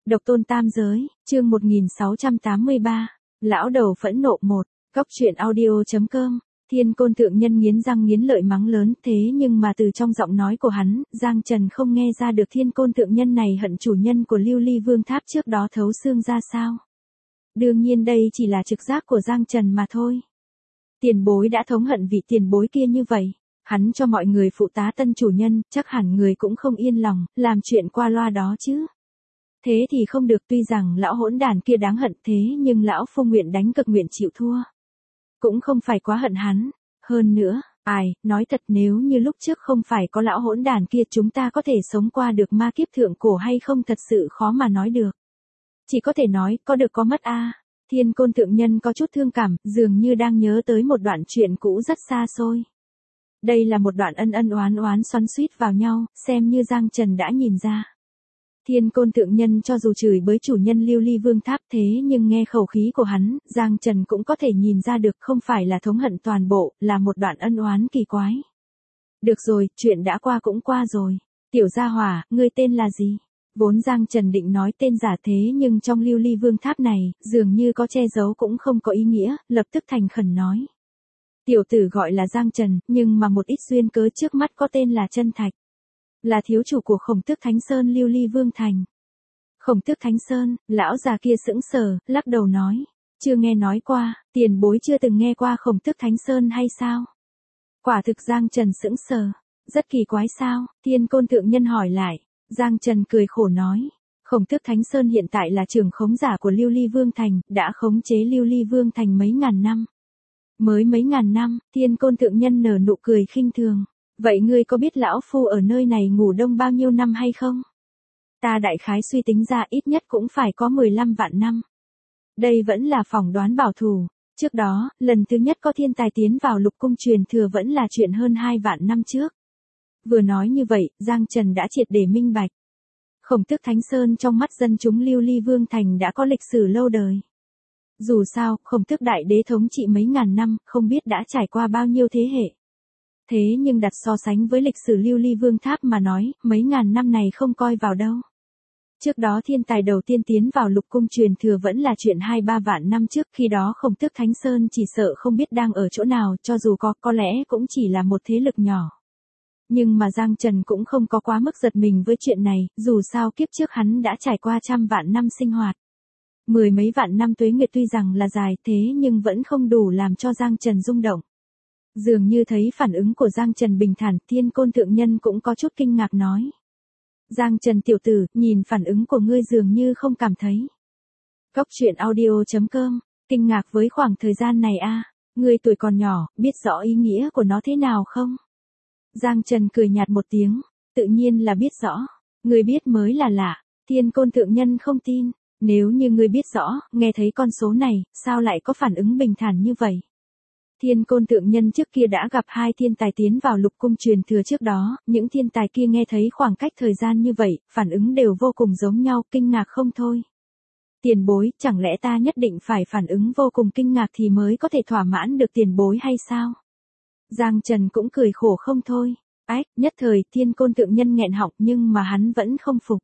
Độc tôn tam giới, chương 1683. Lão đầu phẫn nộ 1. Cóc truyện audio.com. Thiên Côn Thượng Nhân nghiến răng nghiến lợi mắng lớn, thế nhưng mà từ trong giọng nói của hắn, Giang Trần không nghe ra được Thiên Côn Thượng Nhân này hận chủ nhân của Lưu Ly Vương Tháp trước đó thấu xương ra sao. Đương nhiên đây chỉ là trực giác của Giang Trần mà thôi. Tiền bối đã thống hận vị tiền bối kia như vậy. Hắn cho mọi người phụ tá tân chủ nhân, chắc hẳn người cũng không yên lòng, làm chuyện qua loa đó chứ. Thế thì không được, tuy rằng lão hỗn đàn kia đáng hận thế nhưng lão phu nguyện đánh cực nguyện chịu thua. Cũng không phải quá hận hắn. Hơn nữa, nói thật nếu như lúc trước không phải có lão hỗn đàn kia chúng ta có thể sống qua được ma kiếp thượng cổ hay không thật sự khó mà nói được. Chỉ có thể nói có được có mất a. Thiên Côn Thượng Nhân có chút thương cảm, dường như đang nhớ tới một đoạn chuyện cũ rất xa xôi. Đây là một đoạn ân ân oán oán xoắn xuýt vào nhau, xem như Giang Trần đã nhìn ra. Thiên Côn Thượng Nhân cho dù chửi bới chủ nhân Lưu Ly Vương Tháp thế nhưng nghe khẩu khí của hắn, Giang Trần cũng có thể nhìn ra được không phải là thống hận toàn bộ, là một đoạn ân oán kỳ quái. Được rồi, chuyện đã qua cũng qua rồi. Tiểu gia hỏa, ngươi tên là gì? Vốn Giang Trần định nói tên giả thế nhưng trong Lưu Ly Vương Tháp này, dường như có che giấu cũng không có ý nghĩa, lập tức thành khẩn nói. Tiểu tử gọi là Giang Trần, nhưng mà một ít duyên cớ trước mắt có tên là Chân Thạch. Là thiếu chủ của Khổng Tước Thánh Sơn Lưu Ly Vương Thành. Khổng Tước Thánh Sơn, lão già kia sững sờ, lắc đầu nói. Chưa nghe nói qua, tiền bối chưa từng nghe qua Khổng Tước Thánh Sơn hay sao? Quả thực Giang Trần sững sờ. Rất kỳ quái sao? Thiên Côn Thượng Nhân hỏi lại. Giang Trần cười khổ nói. Khổng Tước Thánh Sơn hiện tại là trưởng khống giả của Lưu Ly Vương Thành, đã khống chế Lưu Ly Vương Thành mấy ngàn năm. Mới mấy ngàn năm, Thiên Côn Thượng Nhân nở nụ cười khinh thường. Vậy ngươi có biết lão phu ở nơi này ngủ đông bao nhiêu năm hay không? Ta đại khái suy tính ra ít nhất cũng phải có 15 vạn năm. Đây vẫn là phỏng đoán bảo thủ. Trước đó, lần thứ nhất có thiên tài tiến vào lục cung truyền thừa vẫn là chuyện hơn 2 vạn năm trước. Vừa nói như vậy, Giang Trần đã triệt để minh bạch. Khổng Tước Thánh Sơn trong mắt dân chúng Lưu Ly Vương Thành đã có lịch sử lâu đời. Dù sao, Khổng Tước Đại Đế thống trị mấy ngàn năm, không biết đã trải qua bao nhiêu thế hệ. Thế nhưng đặt so sánh với lịch sử Lưu Ly Vương Tháp mà nói, mấy ngàn năm này không coi vào đâu. Trước đó thiên tài đầu tiên tiến vào lục cung truyền thừa vẫn là chuyện 2-3 vạn năm trước, khi đó Khổng Tước Thánh Sơn chỉ sợ không biết đang ở chỗ nào, cho dù có lẽ cũng chỉ là một thế lực nhỏ. Nhưng mà Giang Trần cũng không có quá mức giật mình với chuyện này, dù sao kiếp trước hắn đã trải qua trăm vạn năm sinh hoạt. Mười mấy vạn năm tuế nguyệt tuy rằng là dài thế nhưng vẫn không đủ làm cho Giang Trần rung động. Dường như thấy phản ứng của Giang Trần bình thản, Thiên Côn Thượng Nhân cũng có chút kinh ngạc nói. Giang Trần tiểu tử, nhìn phản ứng của ngươi dường như không cảm thấy. Cóc truyện audio.com, kinh ngạc với khoảng thời gian này a, ngươi tuổi còn nhỏ, biết rõ ý nghĩa của nó thế nào không? Giang Trần cười nhạt một tiếng, tự nhiên là biết rõ, ngươi biết mới là lạ. Thiên Côn Thượng Nhân không tin, nếu như ngươi biết rõ, nghe thấy con số này, sao lại có phản ứng bình thản như vậy? Thiên Côn Thượng Nhân trước kia đã gặp 2 thiên tài tiến vào lục cung truyền thừa trước đó, những thiên tài kia nghe thấy khoảng cách thời gian như vậy, phản ứng đều vô cùng giống nhau, kinh ngạc không thôi. Tiền bối, chẳng lẽ ta nhất định phải phản ứng vô cùng kinh ngạc thì mới có thể thỏa mãn được tiền bối hay sao? Giang Trần cũng cười khổ không thôi. Nhất thời Thiên Côn Thượng Nhân nghẹn họng nhưng mà hắn vẫn không phục.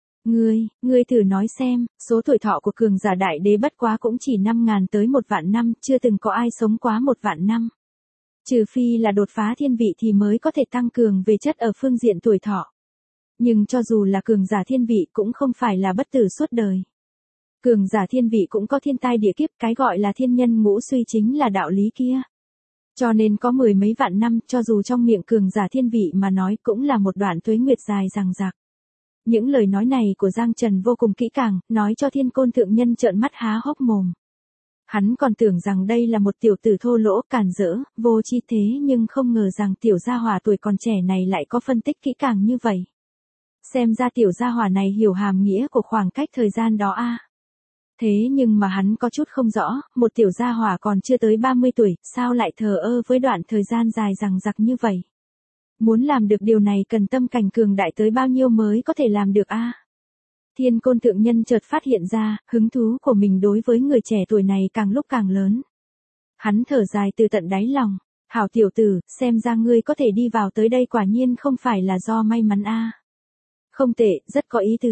Ngươi thử nói xem, số tuổi thọ của cường giả đại đế bất quá cũng chỉ 5.000 tới 1 vạn năm, chưa từng có ai sống quá 1 vạn năm. Trừ phi là đột phá thiên vị thì mới có thể tăng cường về chất ở phương diện tuổi thọ. Nhưng cho dù là cường giả thiên vị cũng không phải là bất tử suốt đời. Cường giả thiên vị cũng có thiên tai địa kiếp, cái gọi là thiên nhân ngũ suy chính là đạo lý kia. Cho nên có 10 mấy vạn năm, cho dù trong miệng cường giả thiên vị mà nói cũng là một đoạn tuế nguyệt dài dằng dặc. Những lời nói này của Giang Trần vô cùng kỹ càng, nói cho Thiên Côn Thượng Nhân trợn mắt há hốc mồm. Hắn còn tưởng rằng đây là một tiểu tử thô lỗ càn rỡ, vô tri thế nhưng không ngờ rằng tiểu gia hỏa tuổi còn trẻ này lại có phân tích kỹ càng như vậy. Xem ra tiểu gia hỏa này hiểu hàm nghĩa của khoảng cách thời gian đó a. Thế nhưng mà hắn có chút không rõ, một tiểu gia hỏa còn chưa tới 30 tuổi, sao lại thờ ơ với đoạn thời gian dài dằng dặc như vậy? Muốn làm được điều này cần tâm cảnh cường đại tới bao nhiêu mới có thể làm được a? Thiên Côn Thượng Nhân chợt phát hiện ra, hứng thú của mình đối với người trẻ tuổi này càng lúc càng lớn. Hắn thở dài từ tận đáy lòng, hảo tiểu tử, xem ra ngươi có thể đi vào tới đây quả nhiên không phải là do may mắn a. Không tệ, rất có ý tứ.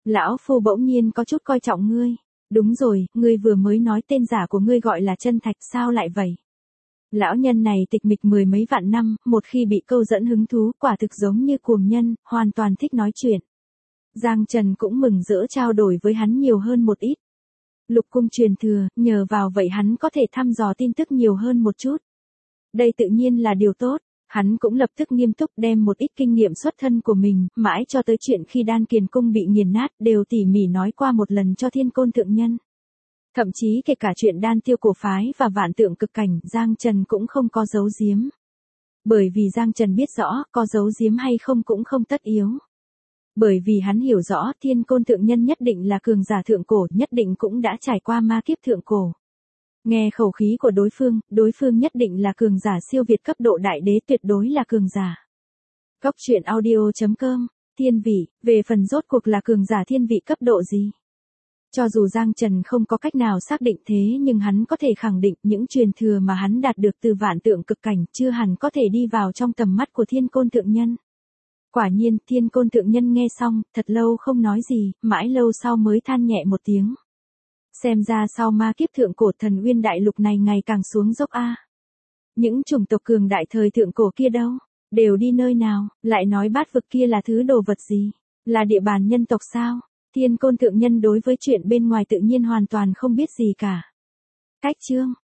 Lão Phu bỗng nhiên có chút coi trọng ngươi. Đúng rồi, ngươi vừa mới nói tên giả của ngươi gọi là Chân Thạch, sao lại vậy? Lão nhân này tịch mịch mười mấy vạn năm, một khi bị câu dẫn hứng thú, quả thực giống như cuồng nhân, hoàn toàn thích nói chuyện. Giang Trần cũng mừng rỡ trao đổi với hắn nhiều hơn một ít. Lục cung truyền thừa, nhờ vào vậy hắn có thể thăm dò tin tức nhiều hơn một chút. Đây tự nhiên là điều tốt. Hắn cũng lập tức nghiêm túc đem một ít kinh nghiệm xuất thân của mình, mãi cho tới chuyện khi Đan Kiền Cung bị nghiền nát, đều tỉ mỉ nói qua một lần cho Thiên Côn Thượng Nhân. Thậm chí kể cả chuyện Đan Tiêu cổ phái và Vạn Tượng cực cảnh, Giang Trần cũng không có giấu giếm. Bởi vì Giang Trần biết rõ, có giấu giếm hay không cũng không tất yếu. Bởi vì hắn hiểu rõ Thiên Côn Thượng Nhân nhất định là cường giả thượng cổ, nhất định cũng đã trải qua ma kiếp thượng cổ. Nghe khẩu khí của đối phương nhất định là cường giả siêu việt cấp độ đại đế, tuyệt đối là cường giả. Cốc truyện audio.com, thiên vị, về phần rốt cuộc là cường giả thiên vị cấp độ gì? Cho dù Giang Trần không có cách nào xác định thế nhưng hắn có thể khẳng định những truyền thừa mà hắn đạt được từ Vạn Tượng cực cảnh chưa hẳn có thể đi vào trong tầm mắt của Thiên Côn Thượng Nhân. Quả nhiên, Thiên Côn Thượng Nhân nghe xong, thật lâu không nói gì, mãi lâu sau mới than nhẹ một tiếng. Xem ra sau ma kiếp thượng cổ Thần Uyên đại lục này ngày càng xuống dốc a. Những chủng tộc cường đại thời thượng cổ kia đâu? Đều đi nơi nào? Lại nói bát vực kia là thứ đồ vật gì? Là địa bàn nhân tộc sao? Thiên Côn Thượng Nhân đối với chuyện bên ngoài tự nhiên hoàn toàn không biết gì cả. Cách chương